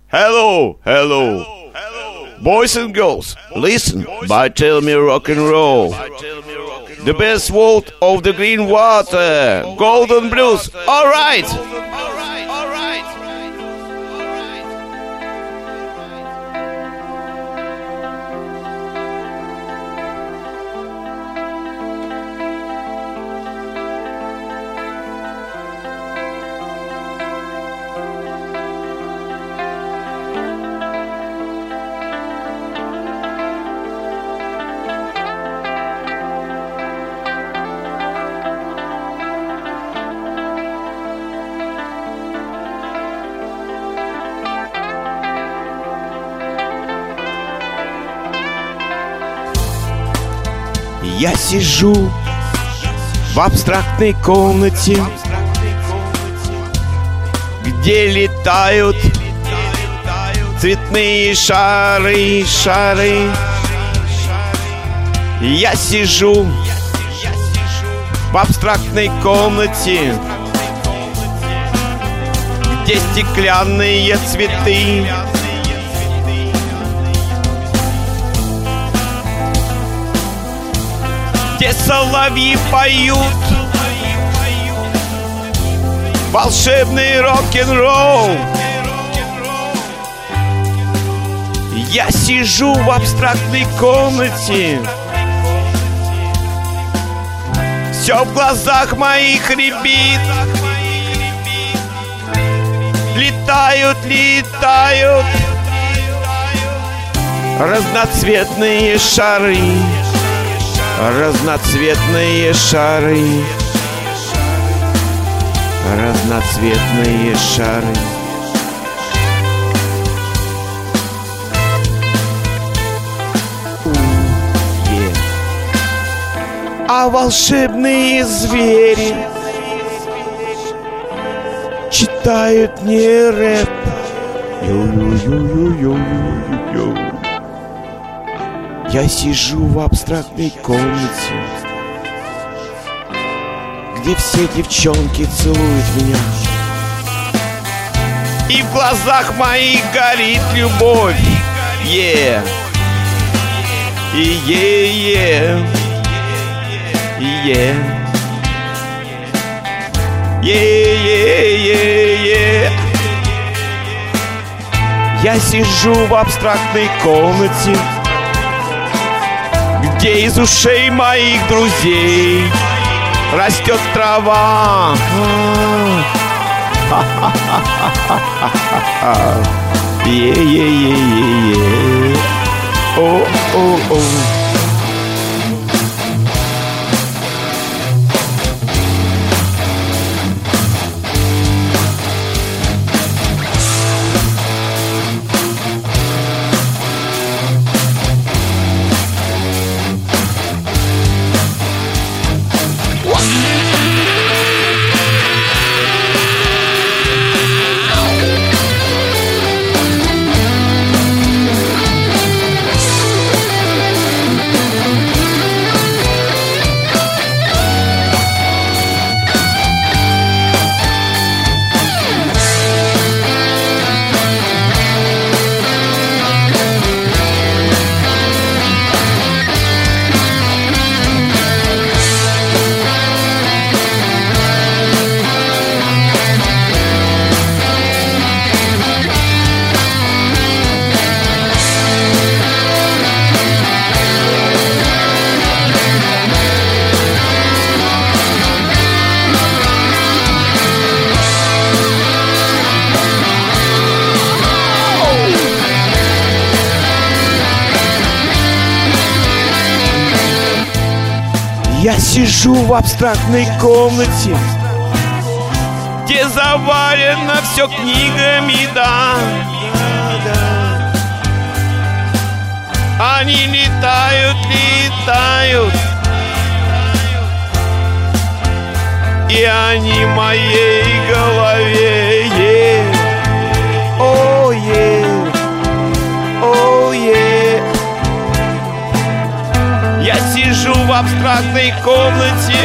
Hello, hello. Boys and girls, listen by Tell Me Rock and Roll. The best world of the green water. Golden blues. All right. Я сижу в абстрактной комнате, где летают цветные шары, шары. Я сижу в абстрактной комнате, где стеклянные цветы. Где соловьи поют волшебный рок-н-ролл. Я сижу в абстрактной комнате, все в глазах моих рябит. Летают, летают разноцветные шары. Разноцветные шары, разноцветные шары. А волшебные звери читают не рэп. Ю-ю-ю-ю-ю-ю-ю. Я сижу в абстрактной комнате, где все девчонки целуют меня, и в глазах моих горит любовь. Yeah. И yeah. Yeah. Yeah. Я сижу в абстрактной комнате, где из ушей моих друзей растет трава. Е-е-е-е-е. О-о-о. Я сижу в абстрактной комнате, где завалено все книгами, да. Они летают, летают, и они в моей голове. О, я сижу в абстрактной комнате,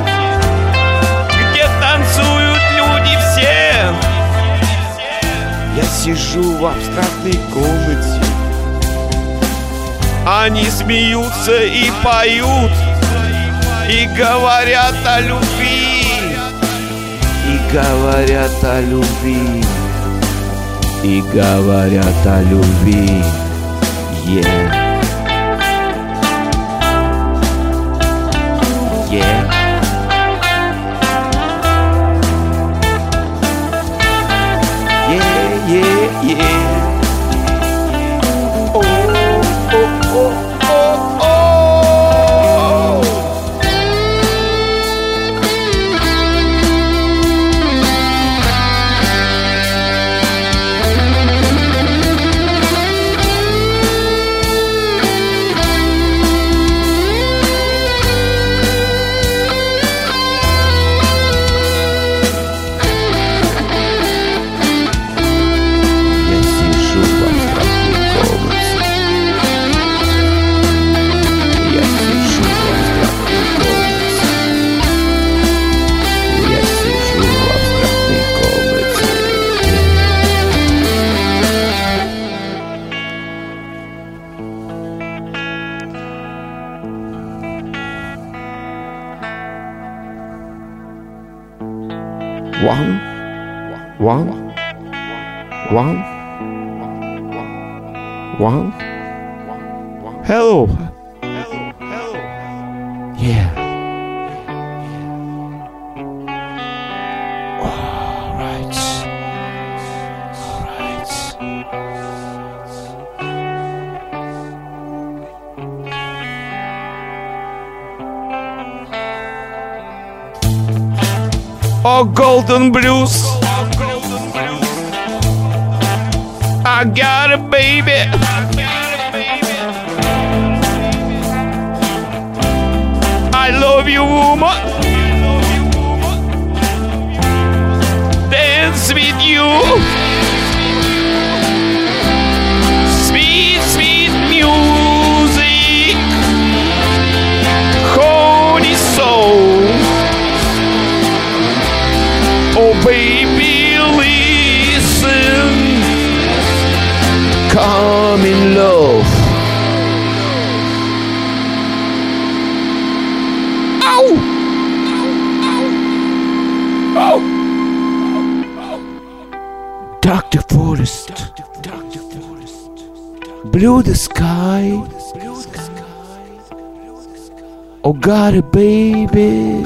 где танцуют люди все. Я сижу в абстрактной комнате. Они смеются и поют, и говорят о любви, и говорят о любви, и говорят о любви. Yeah. Yeah. Yeah, yeah, yeah. Oh, oh, oh, oh, oh. One. Hello. Yeah. All right. Oh, golden blues. I got a baby. I love you, woman. Dance with you. Sweet, sweet music. Holy soul. Oh, baby, listen. Come in love. Dr. Forest, blue the sky. Oh, got a baby.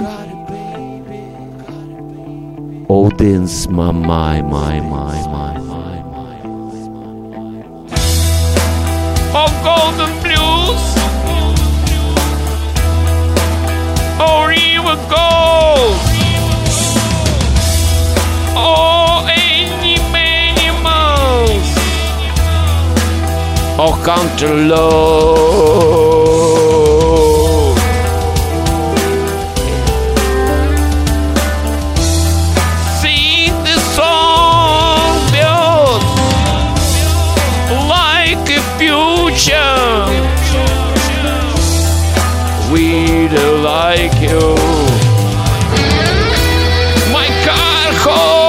Oh, dance my. Oh, golden blues. Oh, river gold. Oh, animals. Oh, country love. Sing the song built like a future. We don't like you. My car home.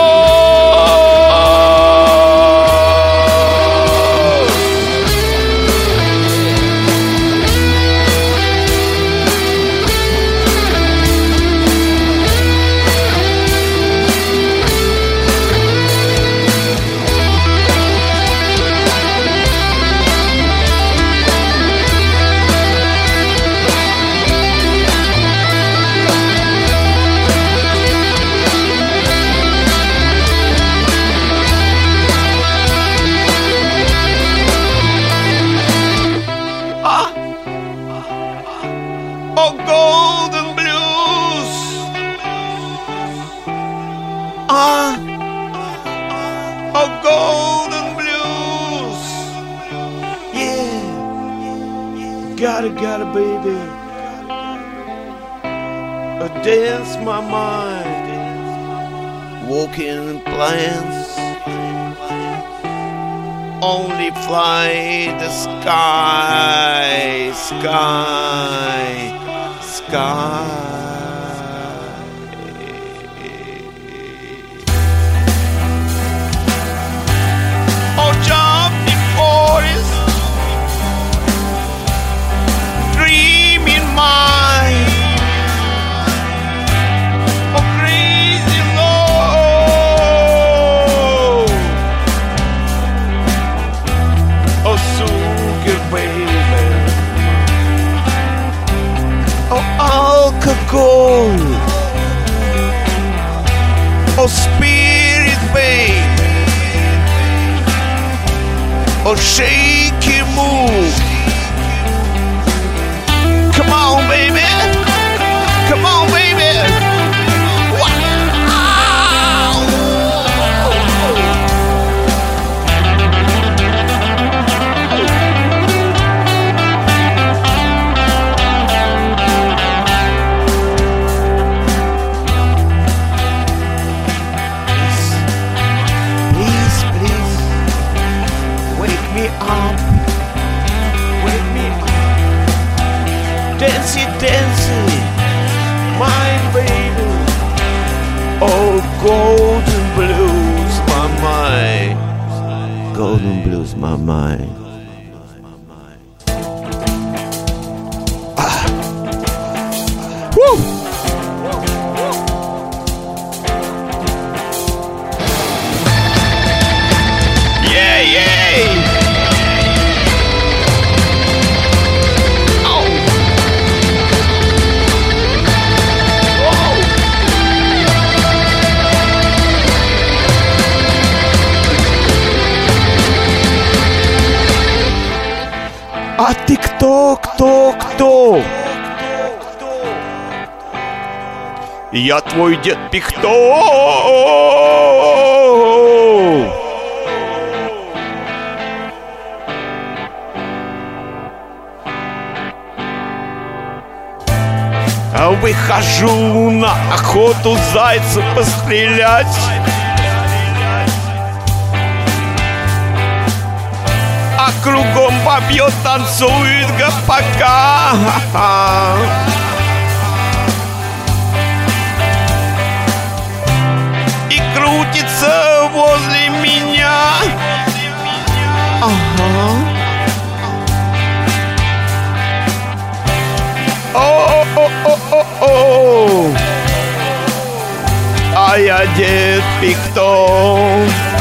Oh, golden blues. Oh, golden blues. Yeah. Got a baby. Dance my mind. Walking in plans. Only fly the sky. or shaky move. Come on, baby. Come on, baby. Dancey, dancey, mine baby. Oh, golden blues, my mind. Golden blues, my mind. Ah. Woo! Yeah, yeah! А ты кто, кто, кто? Я твой дед Пихто. Выхожу на охоту зайца пострелять. А кругом бабье танцует гопака. И крутится возле меня. Ага. О-о-о-о-о. А я дед Пихто.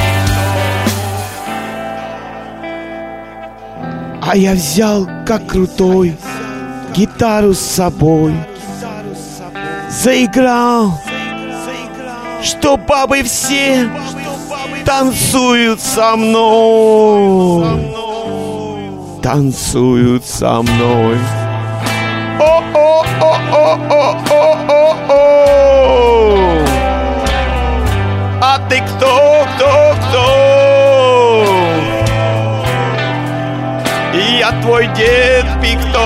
А я взял, как крутой, гитару с собой. Заиграл, что бабы все танцуют со мной. Танцуют со мной. О-о-о-о-о-о-о. А ты кто, кто, кто? Я твой дед Пихто.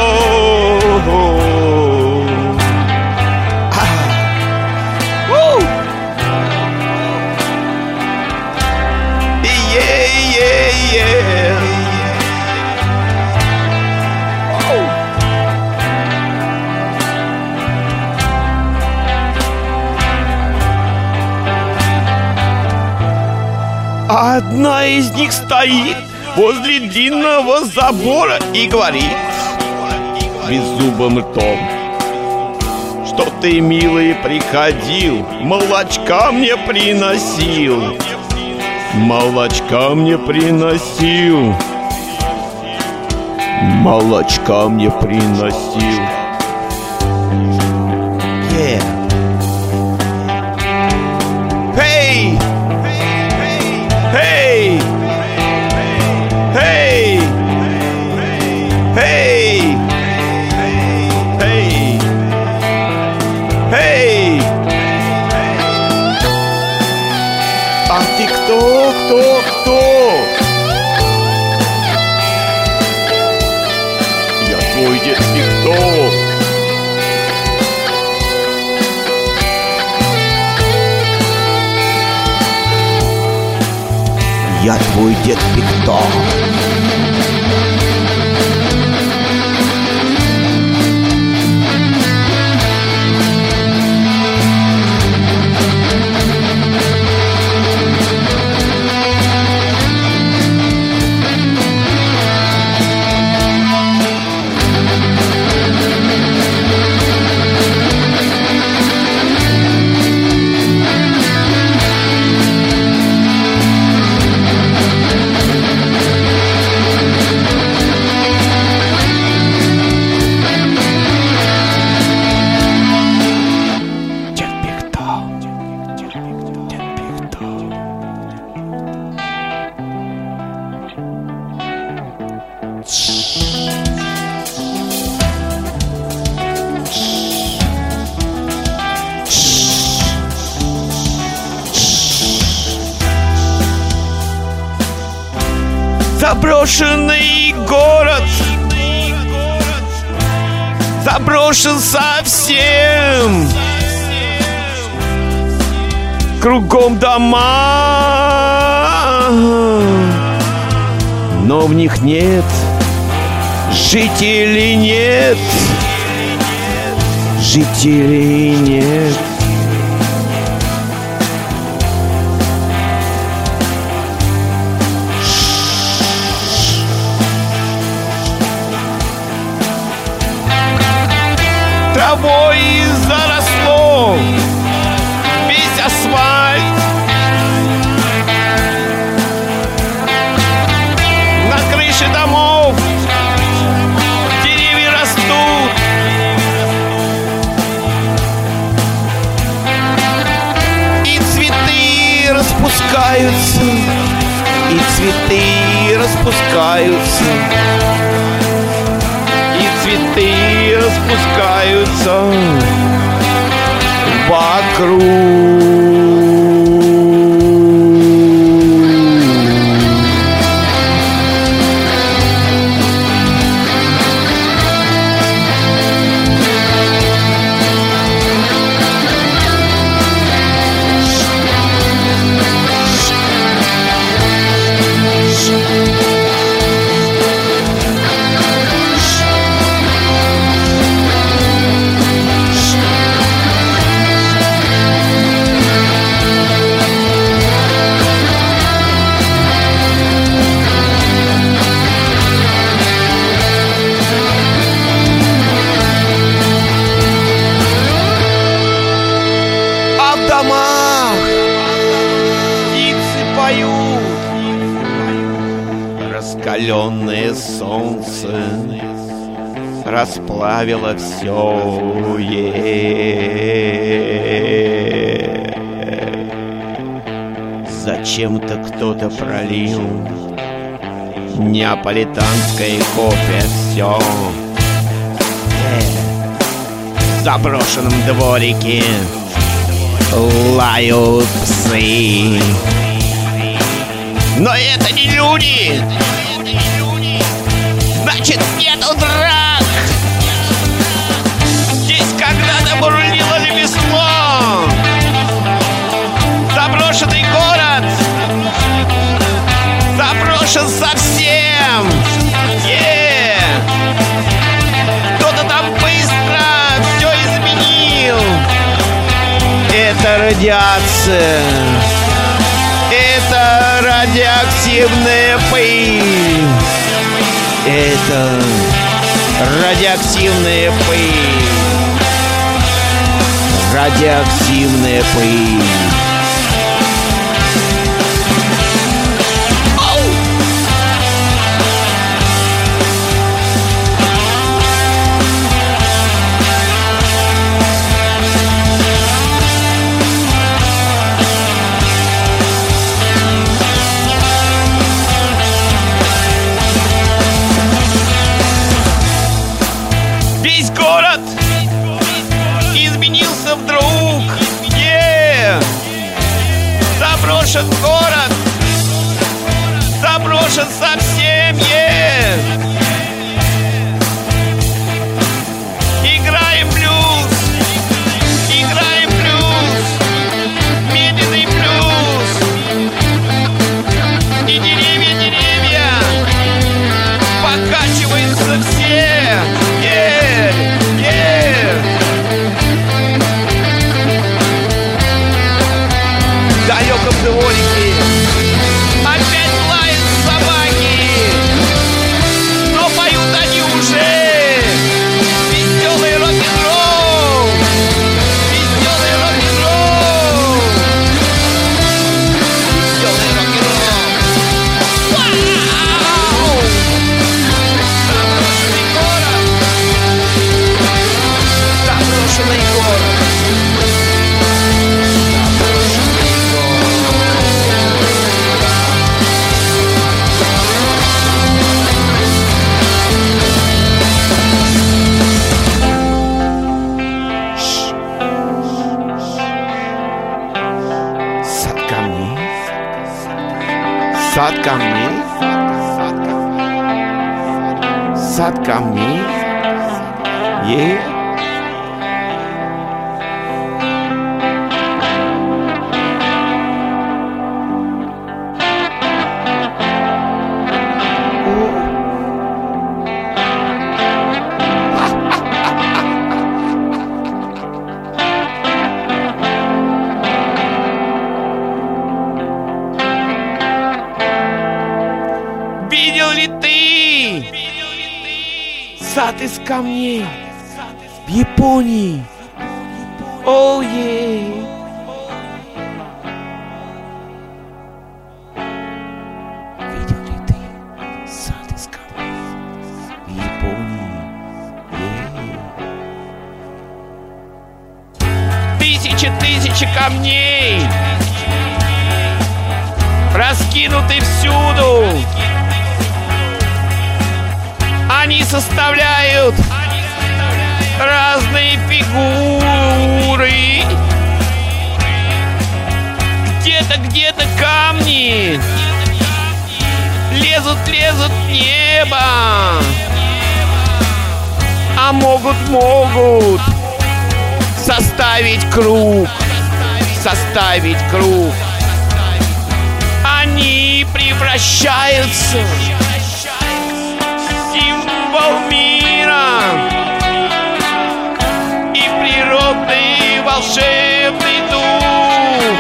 Одна из них стоит возле длинного забора и говорит беззубым ртом: что ты, милый, приходил, молочка мне приносил, молочка мне приносил, молочка мне приносил. Yeah. Hey! Hey! Hey! Hey! Hey! Hey! А ты кто, кто, кто? Я твой дед Пихто. Я твой дед Пихто. Заброшенный город, заброшен совсем. Кругом дома, но в них нет жителей, нет жителей, нет. Травой заросло весь асфальт. На крыше домов деревья растут. И цветы распускаются, и цветы распускаются, и цветы распускаются вокруг. Раскаленное солнце расплавило все. Зачем-то кто-то пролил неаполитанское кофе. Все в заброшенном дворике лают псы. Но это не люди. Значит, нету драк. Здесь когда-то бурлило ремесло. Заброшенный город заброшен совсем. Кто-то там быстро все изменил. Это радиация. Это радиоактивная пыль. Это радиоактивная пыль. Радиоактивная пыль. Вдруг заброшен город, заброшен совсем. Играем блюз, играем блюз, медленный блюз. И деревья покачиваются все. В далеком дворике опять лают собаки, но поют они уже веселый рок-н-ролл, веселый рок-н-ролл, веселый рок-н-ролл. Вау! Заброшенный город, заброшенный город. Сад камней, сад камней. Видел ли ты сад из камней в Японии? Оу, Видел ли ты сад из камней в Японии? Тысячи камней раскинуты всюду. Они составляют разные фигуры. Где-то камни лезут в небо, а могут составить круг. Они превращаются в символ мира и природный волшебный дух.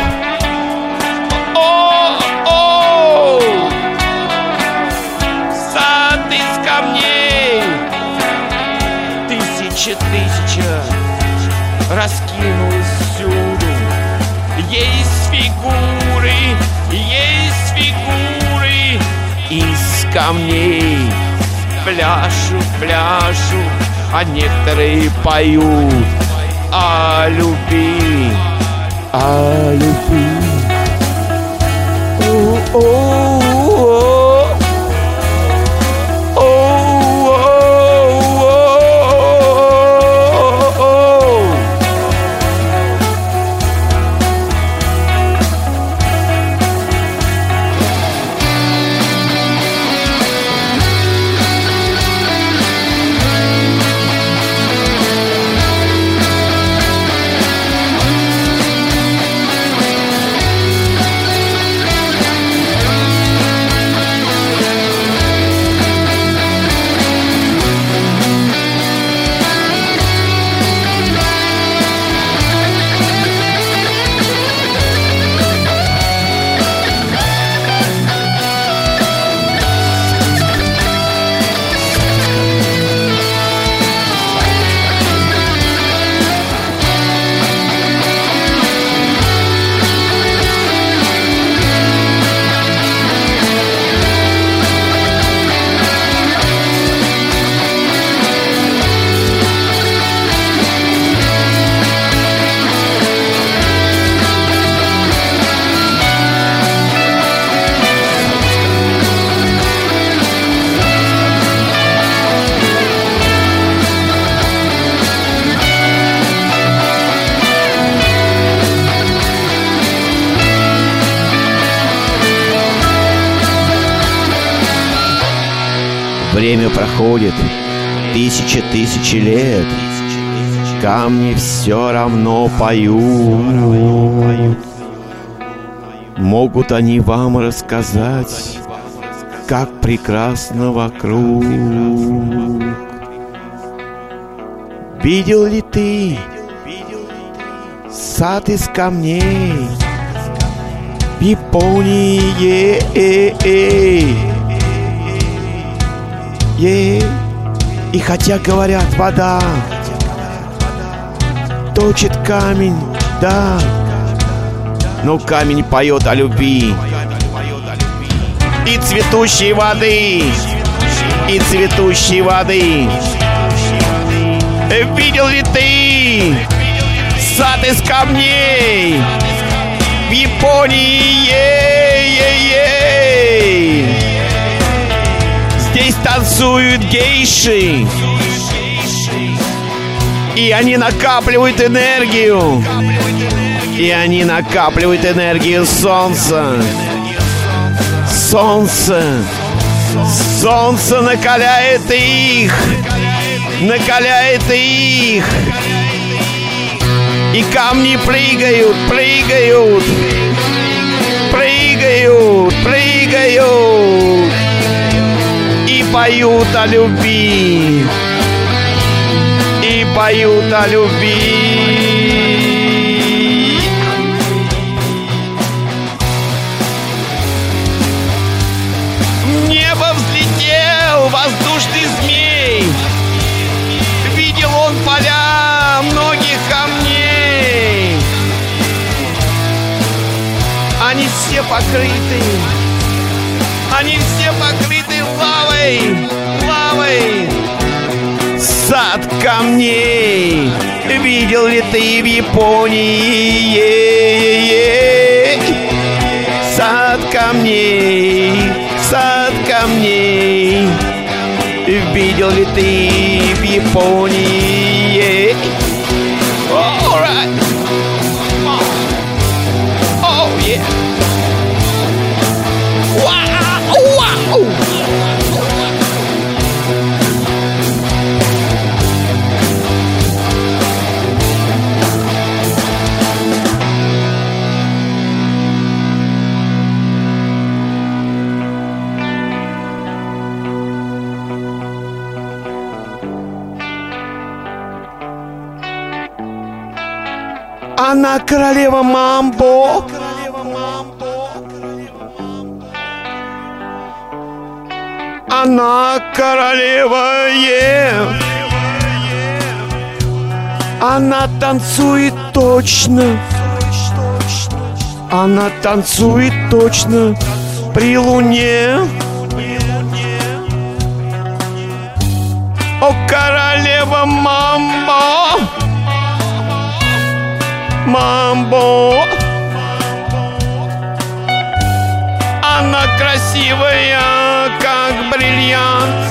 Сад из камней, тысяча раскинулась всюду. Есть фигуры из камней. Пляшут, а некоторые поют о любви. Время проходит, тысячи лет, камни все равно поют. Могут они вам рассказать, как прекрасно вокруг. Видел ли ты сад из камней в Японии? И хотя говорят, вода точит камень, да, но камень поет о любви. И цветущей воды, Видел ли ты сад из камней в Японии? Здесь танцуют гейши, и они накапливают энергию. Солнца. Солнце накаляет их, накаляет их. И камни прыгают, прыгают, прыгают, прыгают. И поют о любви, и поют о любви. В небо взлетел воздушный змей. Видел он поля многих камней. Они все покрыты, они все покрыты лавой, лавой. Сад камней видел ли ты в Японии? Сад камней, сад камней видел ли ты в Японии? All right. Oh yeah. Wow, wow. Она королева мамбо. Она королева, Она танцует точно. Она танцует точно при луне. О, королева мамбо. Мамбо. Она красивая, как бриллиант.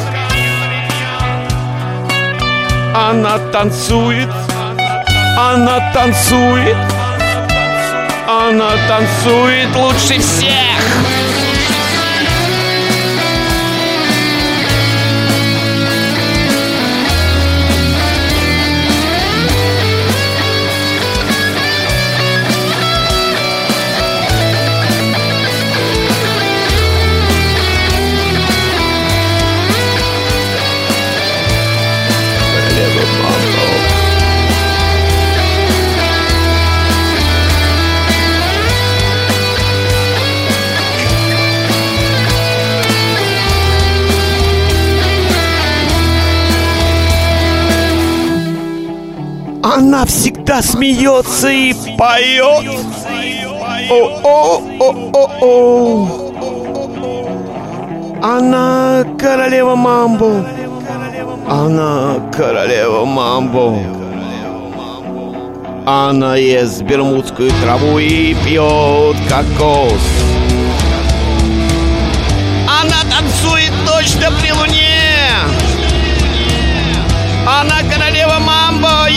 Она танцует, она танцует, она танцует лучше всех. Она всегда смеется и поет. О-о-о-о-о. Она королева мамбо. Она королева мамбо. Она ест бермудскую траву и пьет кокос. Она танцует точно при луне. Она королева мамбо,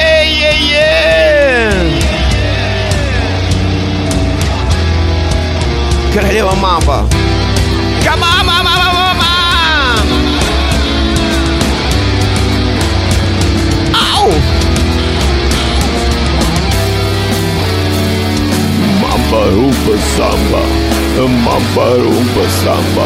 королева мамбо. Ау! Мамба румба самба, мамба румба самба.